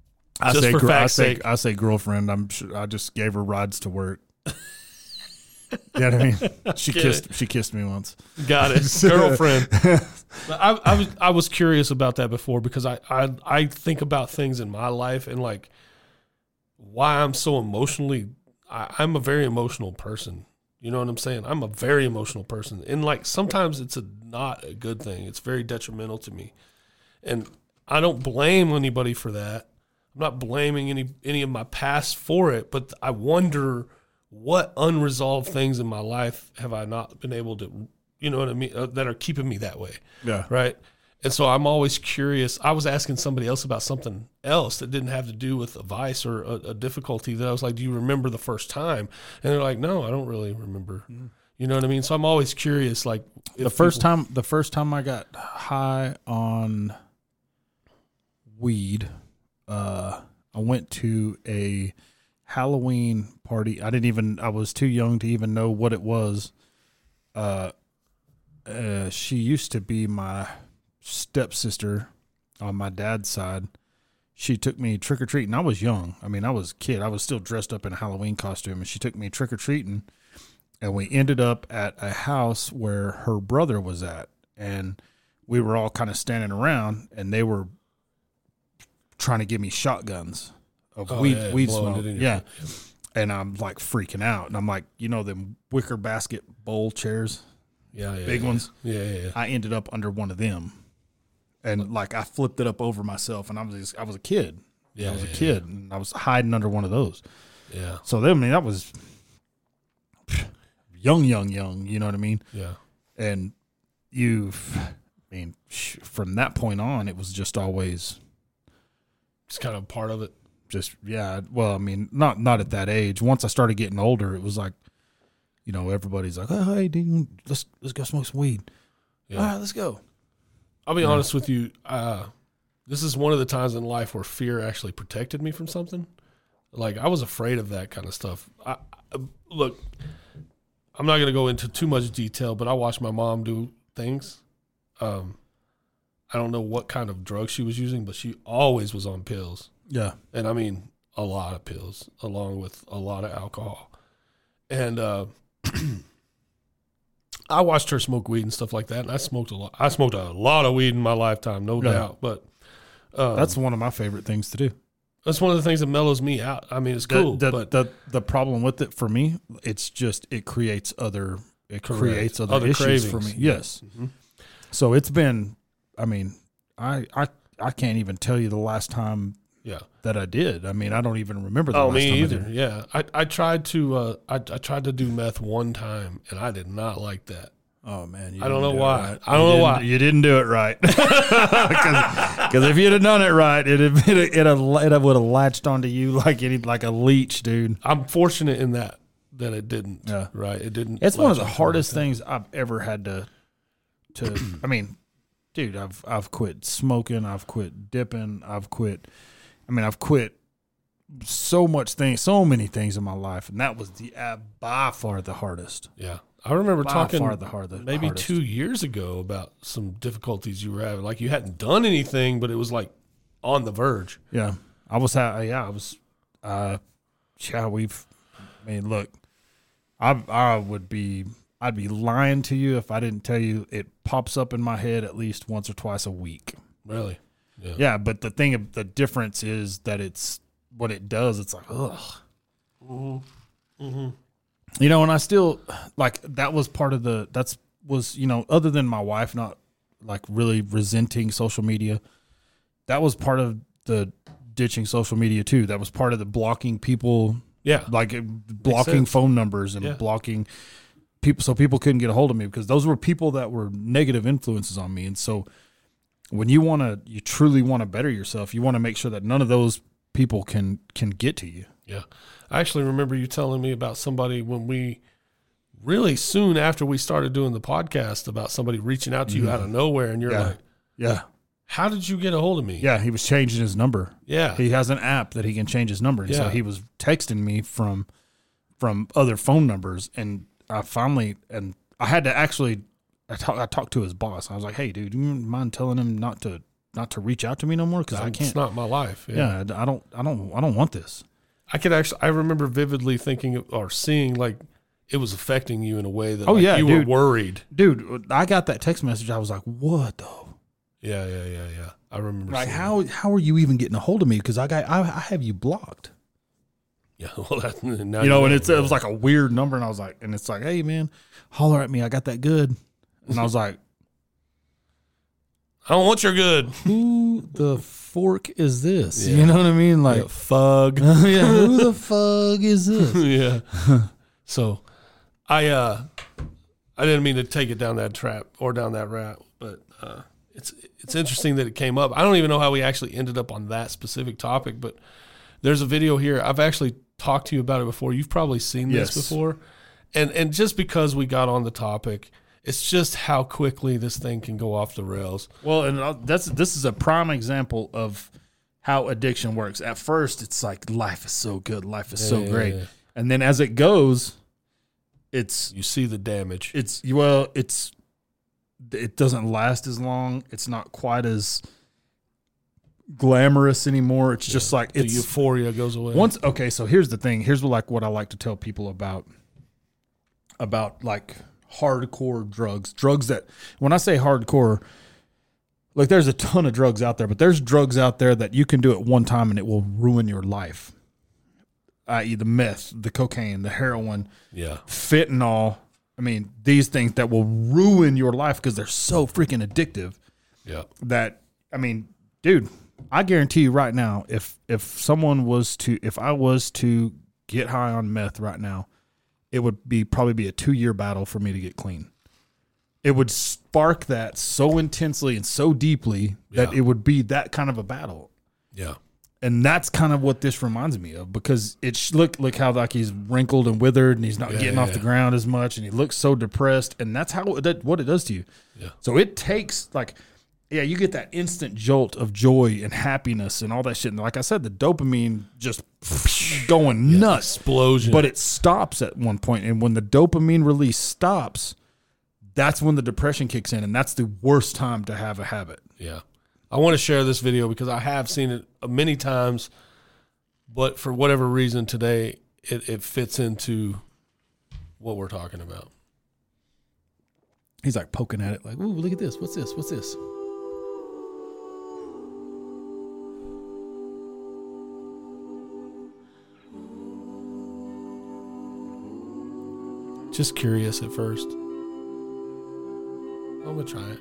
I Just say, for gr- I fact's say, sake. I say girlfriend. I'm sure I just gave her rides to work. You know what I mean? She Get kissed it. she kissed me once. Got it. Girlfriend. I, I was I was curious about that before because I, I I think about things in my life and like why I'm so emotionally I, I'm a very emotional person. You know what I'm saying? I'm a very emotional person. And like sometimes it's a not a good thing. It's very detrimental to me. And I don't blame anybody for that. I'm not blaming any any of my past for it, but I wonder what unresolved things in my life have I not been able to, you know what I mean, uh, that are keeping me that way. Yeah. Right. And so I'm always curious. I was asking somebody else about something else that didn't have to do with a vice or a, a difficulty that I was like, do you remember the first time? And they're like, no, I don't really remember. Mm. You know what I mean? So I'm always curious. Like the first people- time, the first time I got high on weed, uh, I went to a Halloween party. I didn't even, I was too young to even know what it was. Uh, uh, she used to be my stepsister on my dad's side. She took me trick-or-treating. I was young. I mean, I was a kid. I was still dressed up in a Halloween costume, and she took me trick-or-treating, and we ended up at a house where her brother was at, and we were all kind of standing around, and they were trying to give me shotguns of oh, weed, yeah, weed blowing smoke. it in your Yeah. face. And I'm like freaking out. And I'm like, you know, them wicker basket bowl chairs, Yeah, yeah, big yeah. ones. Yeah, yeah, yeah. I ended up under one of them. And like I flipped it up over myself, and I was just, I was a kid. Yeah, I was a yeah, kid, and I was hiding under one of those. Yeah, So then, I mean, that was young, young, young. You know what I mean? yeah. And you, I mean, sh- from that point on, it was just always It's kind of part of it. just yeah. Well, I mean, not not at that age. Once I started getting older, it was like, you know, everybody's like, oh, hey, dude, let's let's go smoke some weed. Yeah. All right, let's go. I'll be honest with you. Uh, this is one of the times in life where fear actually protected me from something. Like I was afraid of that kind of stuff. I, I, look, I'm not going to go into too much detail, but I watched my mom do things. Um, I don't know what kind of drug she was using, but she always was on pills. Yeah. And I mean, a lot of pills along with a lot of alcohol. And, uh, I watched her smoke weed and stuff like that. And I smoked a lot. I smoked a lot of weed in my lifetime, no Yeah. doubt. But, um, That's one of my favorite things to do. that's one of the things that mellows me out. I mean, it's cool, The, the, but the the problem with it for me, it's just it creates other it Correct. creates other, Other issues for cravings. me. Yes. Mhm. So it's been. I mean, I I I can't even tell you the last time yeah. that I did. I mean, I don't even remember the Oh, last me time I either. did. Yeah, I, I tried to uh, I, I tried to do meth one time, and I did not like that. Oh man, you I don't didn't know do it why. right. I don't You know didn't- why. You didn't do it right. Because if you'd have done it right, it it it, it would have latched onto you like any like a leech, dude. I'm fortunate in that that it didn't. Yeah. Right. It didn't. It's one of latch the onto me hardest like that. things I've ever had to to I mean, dude, I've I've quit smoking, I've quit dipping, I've quit I mean, I've quit so much things, so many things in my life, and that was the uh, by far the hardest. Yeah. I remember By talking far the hardest. maybe hardest. two years ago about some difficulties you were having. Like you hadn't done anything, but it was like on the verge. Yeah, I was. Ha- yeah, I was. Uh, yeah, we've. I mean, look, I I would be. I'd be lying to you if I didn't tell you it pops up in my head at least once or twice a week. Really? Yeah. Yeah, but the thing, of the difference is that it's what it does. It's like, ugh. Mm-hmm. Mm-hmm. You know, and I still like that was part of the. That's was you know, other than my wife not like really resenting social media, that was part of the ditching social media too. That was part of the blocking people. Yeah. Like uh, blocking sense. phone numbers and Yeah. blocking people so people couldn't get a hold of me because those were people that were negative influences on me. And so when you want to, you truly want to better yourself, you want to make sure that none of those people can can get to you. Yeah. I actually remember you telling me about somebody when we really soon after we started doing the podcast about somebody reaching out to you out of nowhere. And you're Yeah. like, Yeah. how did you get a hold of me? Yeah. He was changing his number. Yeah. He has an app that he can change his number. And so Yeah. he was texting me from from other phone numbers. And I finally, and I had to actually, I, talk, I talked to his boss. I was like, hey, dude, do you mind telling him not to not to reach out to me no more? Because I It's can't. not my life. Yeah. I don't, I don't, I don't want this. I could actually, I remember vividly thinking of, or seeing like it was affecting you in a way that Oh, like, yeah, you dude. were worried. Dude, I got that text message. I was like, what though? Yeah, yeah, yeah, yeah. I remember. Like seeing how that. how are you even getting a hold of me? Because I got I, I have you blocked. Yeah, well, that, now You know, and know, it's yeah. it was like a weird number, and I was like, and it's like, hey man, holler at me. I got that good. And I was like, I don't want your good. who the fork is this? Yeah. You know what I mean? Like, Yeah, fug. yeah, who the fuck is this? Yeah. So, I uh, I didn't mean to take it down that trap or down that route, but uh, it's it's interesting that it came up. I don't even know how we actually ended up on that specific topic, but there's a video here. I've actually talked to you about it before. You've probably seen this Yes. before, and and just because we got on the topic, it's just how quickly this thing can go off the rails. Well, and I'll- that's this is a prime example of how addiction works. At first, it's like life is so good, life is so Yeah, great, yeah. and then as it goes, it's You see the damage. it's well, it's it doesn't last as long. It's not quite as glamorous anymore. It's just like the it's euphoria goes away. once. Okay, so here's the thing. Here's what like what I like to tell people about about like hardcore drugs. Drugs that when I say hardcore, like there's a ton of drugs out there, but there's drugs out there that you can do at one time and it will ruin your life. that is the meth, the cocaine, the heroin, yeah, fentanyl. I mean, these things that will ruin your life because they're so freaking addictive yeah, that, I mean, dude, I guarantee you right now, if if someone was to, if I was to get high on meth right now, it would be probably be a two year battle for me to get clean. It would spark that so intensely and so deeply that Yeah. it would be that kind of a battle. yeah, And that's kind of what this reminds me of because it's look look how like he's wrinkled and withered and he's not Yeah, getting yeah, off the yeah. ground as much and he looks so depressed and that's how that what it does to you. yeah. So it takes like, yeah, you get that instant jolt of joy and happiness and all that shit. And like I said, the dopamine just going nuts, Explosion. but it stops at one point. And when the dopamine release stops, that's when the depression kicks in, and that's the worst time to have a habit. Yeah. I want to share this video because I have seen it many times, but for whatever reason today, it, it fits into what we're talking about. He's like poking at it, like, "Ooh, look at this! What's this? What's this?" Just curious at first. I'm going to try it.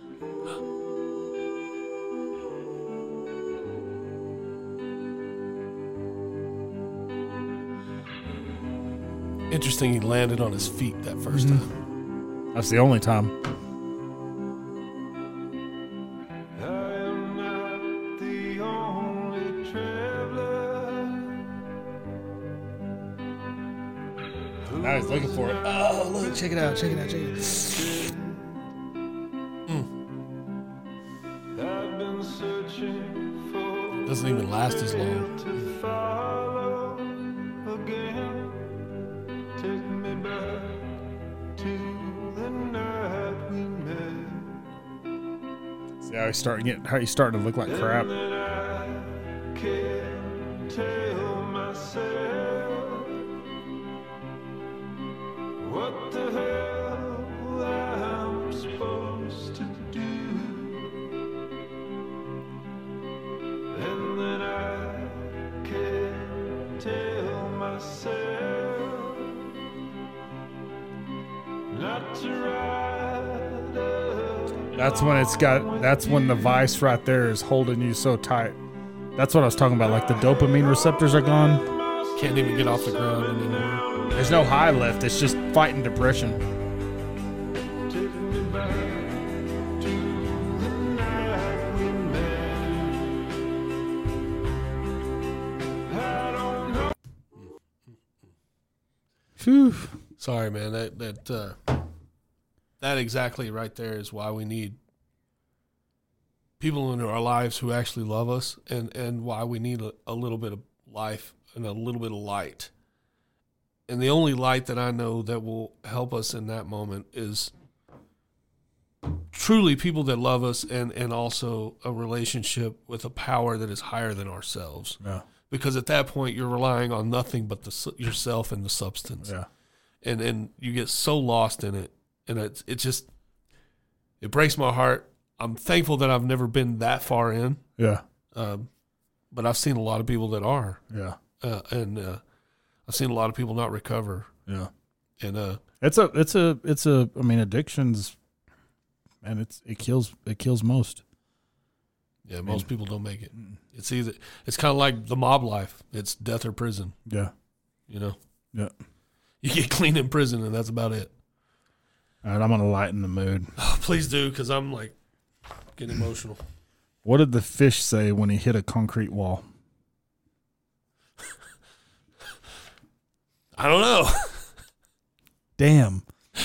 Interesting, he landed on his feet that 1st Mm-hmm. time. That's the only time. Now he's looking for it. Oh, look, check it out, check it out, check it out. Doesn't even last as long. See how he's starting getting how he's starting to look like crap. What the hell I'm supposed to do? And then I can't tell myself not to ride up. That's when it's got that's when the vice right there is holding you so tight. That's what I was talking about. Like the dopamine receptors are gone. Can't even get off the ground anymore. There's no high left. It's just fighting depression. Take me back to the night we met. I don't know. Phew. Sorry, man. That that uh, that exactly right there is why we need people in our lives who actually love us, and and why we need a, a little bit of life and a little bit of light. And the only light that I know that will help us in that moment is truly people that love us, and and also a relationship with a power that is higher than ourselves. Yeah. Because at that point, you're relying on nothing but the su- yourself and the substance. Yeah. and and you get so lost in it, and it's it just it breaks my heart. I'm thankful that I've never been that far in. Yeah. Um, but I've seen a lot of people that are. Yeah. Uh, and uh, I've seen a lot of people not recover. Yeah. And uh, It's a, it's a, it's a, I mean, addictions, and it's, it kills, it kills most. yeah, most people don't make it. It's either, it's kind of like the mob life. It's death or prison, Yeah. you know? Yeah. You get clean in prison and that's about it. All right. I'm going to lighten the mood. Oh, please do, because I'm like getting emotional. What did the fish say when he hit a concrete wall? I don't know. Damn.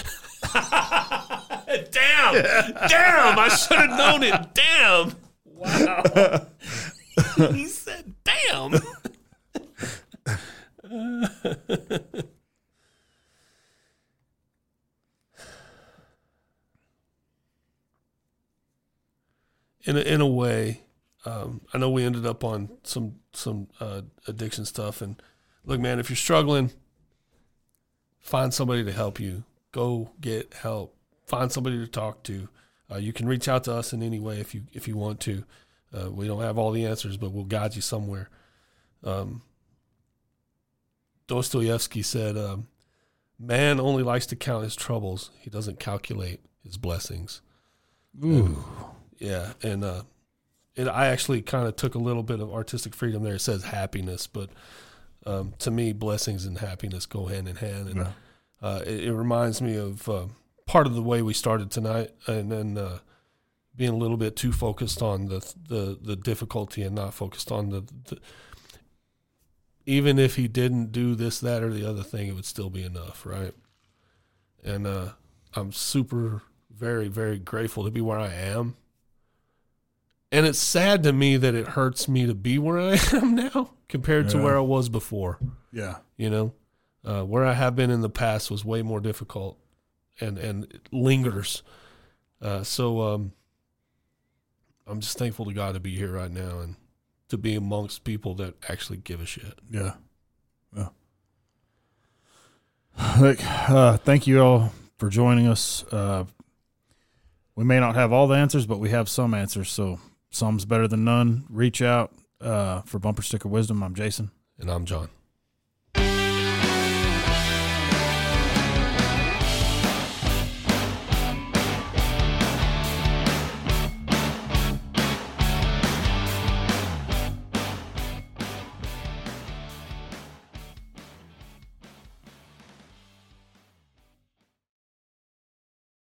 Damn. Damn. I should have known it. Damn. Wow. He said, damn. in a, in a way, um, I know we ended up on some some uh, addiction stuff. And look, man, if you're struggling, find somebody to help you. Go get help. Find somebody to talk to. Uh, you can reach out to us in any way if you if you want to. Uh, we don't have all the answers, but we'll guide you somewhere. Um, Dostoevsky said, um, "Man only likes to count his troubles. He doesn't calculate his blessings." Ooh. Yeah, and uh, it, I actually kind of took a little bit of artistic freedom there. It says happiness, but um, to me, blessings and happiness go hand in hand. And Yeah. uh, it, it reminds me of uh, part of the way we started tonight, and then uh, being a little bit too focused on the the, the difficulty and not focused on the, the. Even if he didn't do this, that, or the other thing, it would still be enough, right? And uh, I'm super, very, very grateful to be where I am. And it's sad to me that it hurts me to be where I am now compared to Yeah. where I was before. Yeah. You know, uh, where I have been in the past was way more difficult and, and it lingers. Uh, so um, I'm just thankful to God to be here right now and to be amongst people that actually give a shit. Yeah. Yeah. Look, uh, thank you all for joining us. Uh, we may not have all the answers, but we have some answers. So some's better than none. Reach out uh, for Bumper Sticker Wisdom. I'm Jason. And I'm John.